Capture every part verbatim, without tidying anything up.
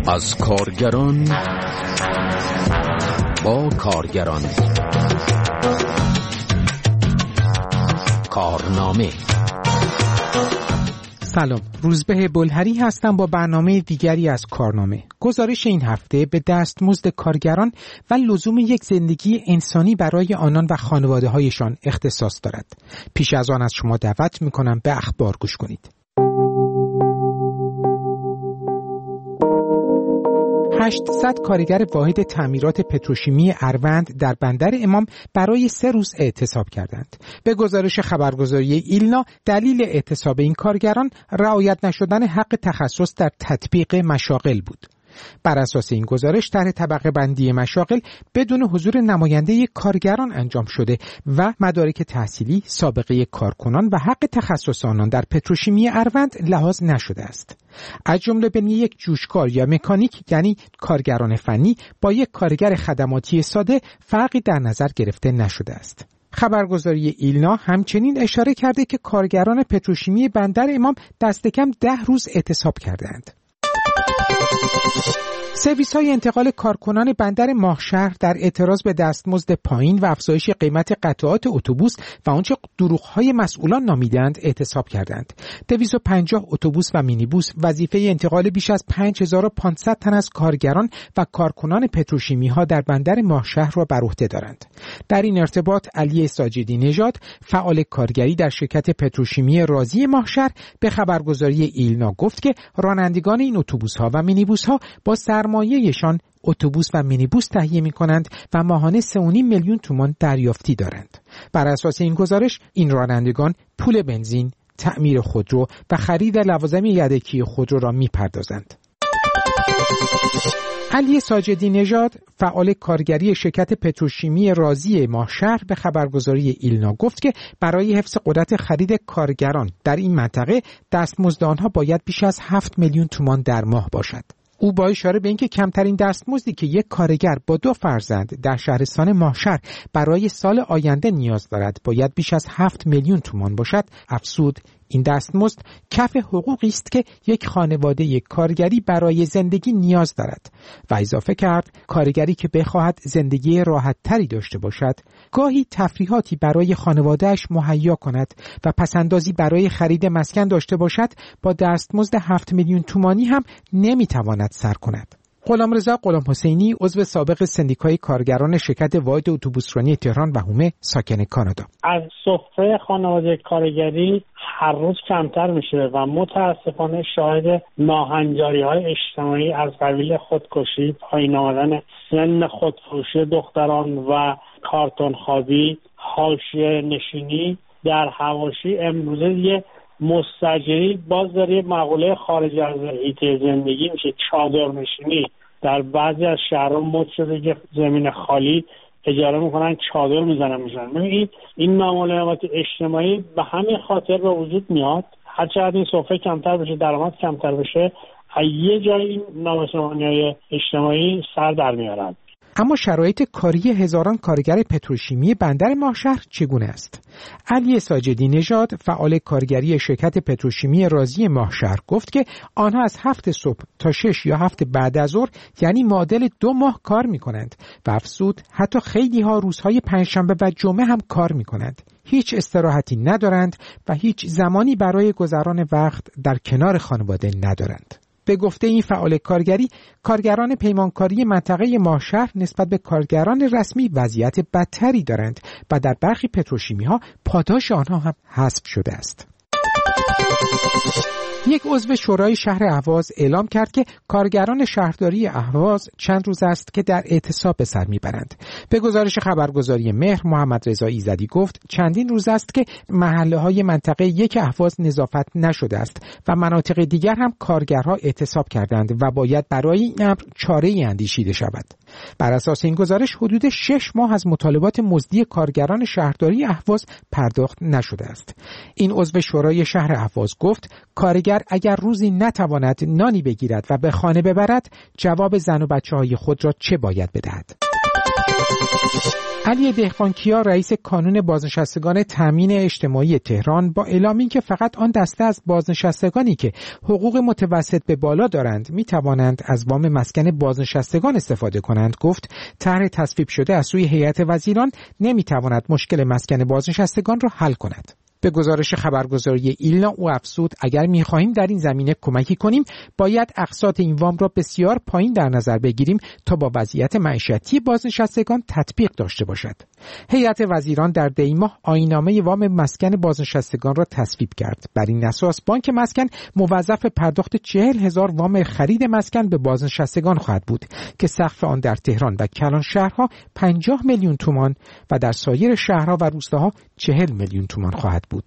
از کارگران با کارگران. کارنامه. سلام، روزبه بلهری هستم با برنامه دیگری از کارنامه. گزارش این هفته به دستمزد کارگران و لزوم یک زندگی انسانی برای آنان و خانواده‌هایشان اختصاص دارد. پیش از آن از شما دعوت می‌کنم به اخبار گوش کنید. هشتصد کارگر واحد تعمیرات پتروشیمی اروند در بندر امام برای سه روز اعتصاب کردند. به گزارش خبرگزاری ایلنا، دلیل اعتصاب این کارگران رعایت نشدن حق تخصص در تطبیق مشاغل بود. بر اساس این گزارش، طرح طبقه بندی مشاغل بدون حضور نماینده کارگران انجام شده و مدارک تحصیلی، سابقه کارکنان و حق تخصص آنان در پتروشیمی اروند لحاظ نشده است. از جمله بین یک جوشکار یا مکانیک، یعنی کارگران فنی، با یک کارگر خدماتی ساده فرقی در نظر گرفته نشده است. خبرگزاری ایلنا همچنین اشاره کرده که کارگران پتروشیمی بندر امام دست کم ده روز اعتصاب کردند. سرویس های انتقال کارکنان بندر ماهشهر در اعتراض به دستمزد پایین و افزایش قیمت قطعات اتوبوس و آنچه دروغ‌های مسئولان نامیدند اعتصاب کردند. دویست و پنجاه اتوبوس و مینیبوس وظیفه انتقال بیش از پنج هزار و پانصد تن از کارگران و کارکنان پتروشیمی ها در بندر ماهشهر را بر عهده دارند. در این ارتباط علی ساجدی نژاد، فعال کارگری در شرکت پتروشیمی رازی ماهشهر، به خبرگزاری ایلنا گفت که رانندگان این اتوبوس ها و مینیبوس ها با سرمایه‌شان اتوبوس و مینیبوس تهیه می‌کنند و ماهانه سه و نیم میلیون تومان دریافتی دارند. بر اساس این گزارش، این رانندگان پول بنزین، تعمیر خودرو و خرید لوازم یدکی خودرو را می‌پردازند. علی ساجدی نژاد، فعال کارگری شرکت پتروشیمی رازی ماهشهر، به خبرگزاری ایلنا گفت که برای حفظ قدرت خرید کارگران در این منطقه دستمزد آنها باید بیش از هفت میلیون تومان در ماه باشد. او با اشاره به اینکه کمترین دستمزدی که یک کارگر با دو فرزند در شهرستان ماهشهر برای سال آینده نیاز دارد باید بیش از هفت میلیون تومان باشد، افزود این دستمزد کف حقوقی است که یک خانواده یک کارگری برای زندگی نیاز دارد و اضافه کرد کارگری که بخواهد زندگی راحت تری داشته باشد، گاهی تفریحاتی برای خانوادهش مهیا کند و پسندازی برای خرید مسکن داشته باشد، با دستمزد هفت میلیون تومانی هم نمیتواند سر کند. غلامرضا غلام حسینی، عضو سابق سندیکای کارگران شرکت واحد اتوبوسرانی تهران و هومه، ساکن کانادا: از سفره خانواده کارگری هر روز کمتر میشه و متاسفانه شاهد ناهنجاری‌های اجتماعی از قبیل خودکشی، پایین آمدن سن خودفروشی دختران و کارتون خوابی، حاشیه نشینی در حواشی امروزه دیگه مستاجری باز داره مقوله خارج از حیطه زندگی میشه، چادر نشینی. در بعضی از شهرها مد شده که زمین خالی اجاره میکنن، چادر میزنن میشن. این این ناملایمات اجتماعی به همین خاطر به وجود میاد. هرچقدر این سفره کمتر بشه، درآمد کمتر بشه، یه جای این نامسامانی‌های اجتماعی سر در میارن. اما شرایط کاری هزاران کارگر پتروشیمی بندر ماهشهر چگونه است؟ علی ساجدی نژاد، فعال کارگری شرکت پتروشیمی رازی ماهشهر، گفت که آنها از هفت صبح تا شش یا هفت بعد از ظهر، یعنی معادل دو ماه کار می کنند و افزود حتی خیلی ها روزهای پنجشنبه و جمعه هم کار می کنند. هیچ استراحتی ندارند و هیچ زمانی برای گذران وقت در کنار خانواده ندارند. به گفته این فعال کارگری، کارگران پیمانکاری منطقه ماهشهر نسبت به کارگران رسمی وضعیت بدتری دارند و در برخی پتروشیمی‌ها پاداش آنها هم حذف شده است. یک عضو شورای شهر اهواز اعلام کرد که کارگران شهرداری اهواز چند روز است که در اعتصاب به سر میبرند. به گزارش خبرگزاری مهر، محمد رضا ایزدی گفت چندین روز است که محله‌های منطقه یک اهواز نظافت نشده است و مناطق دیگر هم کارگرها اعتصاب کردند و باید برای این امر چاره‌ای اندیشیده شود. بر اساس این گزارش، حدود شش ماه از مطالبات مزدی کارگران شهرداری اهواز پرداخت نشده است. این عضو شورای شهر اهواز گفت کارگر اگر روزی نتواند نانی بگیرد و به خانه ببرد، جواب زن و بچه‌های خود را چه باید بدهد؟ علی دهقانکیا رئیس کانون بازنشستگان تامین اجتماعی تهران با اعلام اینکه فقط آن دسته از بازنشستگانی که حقوق متوسط به بالا دارند می توانند از وام مسکن بازنشستگان استفاده کنند گفت طرح تصویب شده از سوی هیئت وزیران نمی تواند مشکل مسکن بازنشستگان را حل کند. به گزارش خبرگزاری ایلنا او افزود اگر می‌خواهیم در این زمینه کمکی کنیم باید اقساط این وام را بسیار پایین در نظر بگیریم تا با وضعیت معیشتی بازنشستگان تطبیق داشته باشد. هیئت وزیران در دی ماه آیین‌نامه وام مسکن بازنشستگان را تصویب کرد. بر این اساس بانک مسکن موظف پرداخت چهل هزار وام خرید مسکن به بازنشستگان خواهد بود که سقف آن در تهران و کلان شهرها پنجاه میلیون تومان و در سایر شهرها و روستاها چهل میلیون تومان خواهد بود.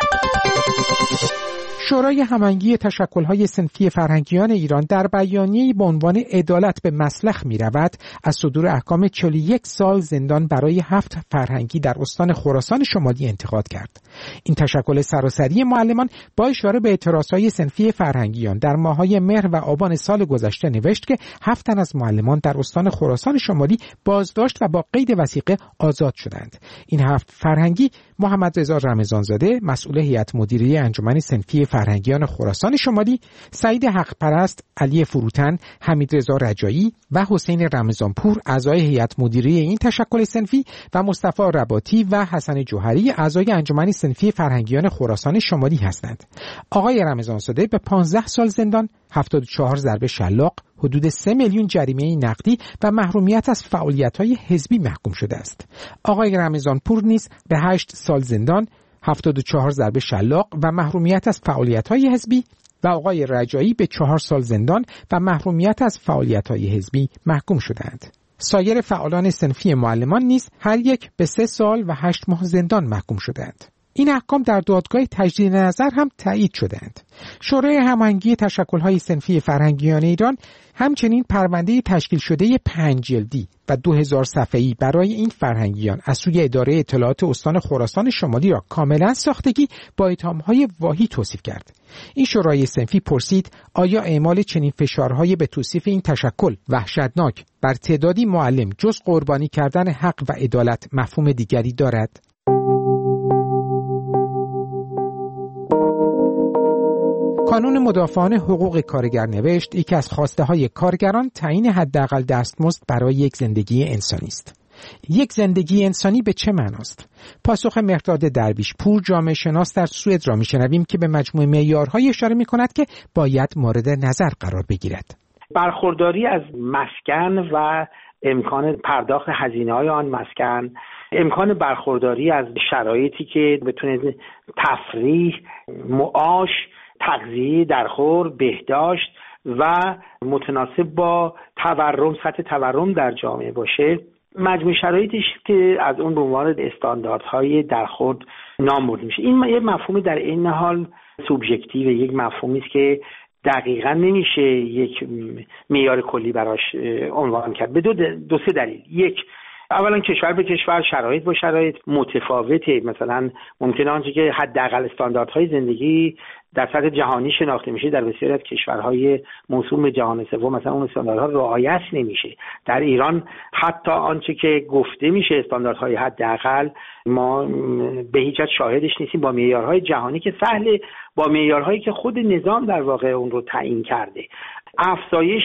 شورای هماهنگی تشکل‌های صنفی فرهنگیان ایران در بیانیه‌ای با عنوان عدالت به مسلخ می‌رود از صدور احکام چهل و یک سال زندان برای هفت فرهنگی در استان خراسان شمالی انتقاد کرد. این تشکل سراسری معلمان با اشاره به اعتراضهای صنفی فرهنگیان در ماه‌های مهر و آبان سال گذشته نوشت که هفت تن از معلمان در استان خراسان شمالی بازداشت و با قید وثیقه آزاد شدند. این هفت فرهنگی محمد رضا رمضانزاده مسئول هیئت مدیره انجمن صنفی فرهنگیان خراسان شمالی، سعید حقپرست، علی فروتن، حمید رضا رجایی و حسین رمضانپور اعضای هیئت مدیره این تشکل صنفی و مصطفی رباطی و حسن جوهری اعضای انجمن صنفی فرهنگیان خراسان شمالی هستند. آقای رمضانزاده به پانزده سال زندان، هفتاد و چهار ضربه شلاق، حدود سه میلیون جریمه نقدی و محرومیت از فعالیت‌های حزبی محکوم شده است. آقای رمضانپور نیز به هشت سال زندان، هفتاد و چهار ضربه شلاق و محرومیت از فعالیت‌های حزبی و آقای رجایی به چهار سال زندان و محرومیت از فعالیت‌های حزبی محکوم شدند. سایر فعالان صنفی معلمان نیز هر یک به سه سال و هشت ماه زندان محکوم شدند. این احکام در دادگاه تجدید نظر هم تایید شدند. شورای هماهنگی تشکل‌های صنفی فرهنگیان ایران همچنین پرونده تشکیل شده پنج جلدی و دو هزار صفحه‌ای برای این فرهنگیان از سوی اداره اطلاعات استان خراسان شمالی را کاملا ساختگی با اتهام‌های واهی توصیف کرد. این شورای صنفی پرسید آیا اعمال چنین فشارهای به توصیف این تشکل وحشتناک بر تعدادی معلم جز قربانی کردن حق و عدالت مفهوم دیگری دارد؟ کانون مدافعان حقوق کارگر نوشت یکی از خواسته های کارگران تعیین حداقل دستمزد برای یک زندگی انسانی است. یک زندگی انسانی به چه معناست؟ پاسخ مهرداد درویش پور جامعه شناس در سوئد را میشنویم که به مجموعه معیارهای اشاره میکند که باید مورد نظر قرار بگیرد. برخورداری از مسکن و امکان پرداخت هزینه‌های آن مسکن، امکان برخورداری از شرایطی که بتونه تفریح، معاش، تغذیه درخور، بهداشت و متناسب با تورم، سطح تورم در جامعه باشه، مجموع شرایطی که از اون به عنوان استانداردهای درخورد نام برده میشه. این یه مفهومی در این حال سوبژکتیو، یک مفهومی است که دقیقاً نمیشه یک معیار کلی براش عنوان کرد به دو, دو سه دلیل. یک، اولا کشور به کشور، شرایط با شرایط متفاوته. مثلا ممکنه آنچه که حداقل استانداردهای زندگی در سطح جهانی شناخته میشه در بسیاری از کشورهای موسوم به جهان سوم مثلا اون استانداردها رعایت نمیشه. در ایران حتی آنچه که گفته میشه استانداردهای حداقل ما به هیچ وجه شاهدش نیستیم با معیارهای جهانی که سهله، با معیارهایی که خود نظام در واقع اون رو تعیین کرده. افزایش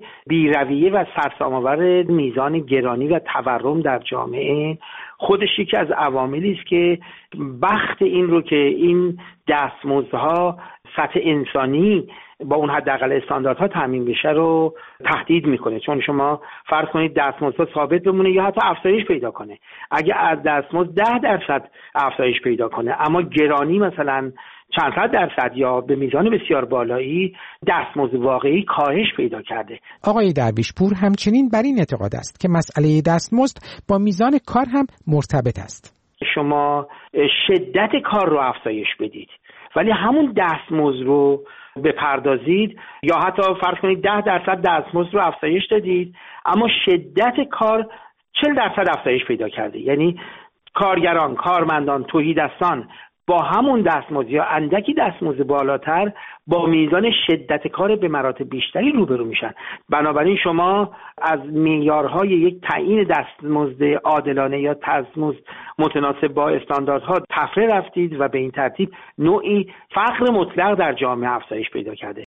بی‌رویه و سرسام‌آور میزان گرانی و تورم در جامعه خودش یکی از عواملی است که بخت این رو که این دستمزدها سطح انسانی با اون حداقل استانداردها تامین بشه رو تهدید میکنه. چون شما فرض کنید دستمزدها ثابت بمونه یا حتی افزایش پیدا کنه. اگه از دستمزد ده درصد افزایش پیدا کنه اما گرانی مثلا چند صد درصد یا به میزان بسیار بالایی، دستمزد واقعی کاهش پیدا کرده. آقای درویش پور همچنین بر این اعتقاد است که مسئله دستمزد با میزان کار هم مرتبط است. شما شدت کار رو افزایش بدید ولی همون دستمزد رو بپردازید یا حتی فرض کنید ده درصد دستمزد رو افزایش دادید اما شدت کار چهل درصد افزایش پیدا کرده. یعنی کارگران، کارمندان، تهیدستان با همون دستمزد یا اندکی دستمزد بالاتر با میزان شدت کار به مراتب بیشتری روبرو میشن. بنابراین شما از معیارهای یک تعیین دستمزد عادلانه یا دستمزد متناسب با استانداردها تفره رفتید و به این ترتیب نوعی فقر مطلق در جامعه افزایش پیدا کرده.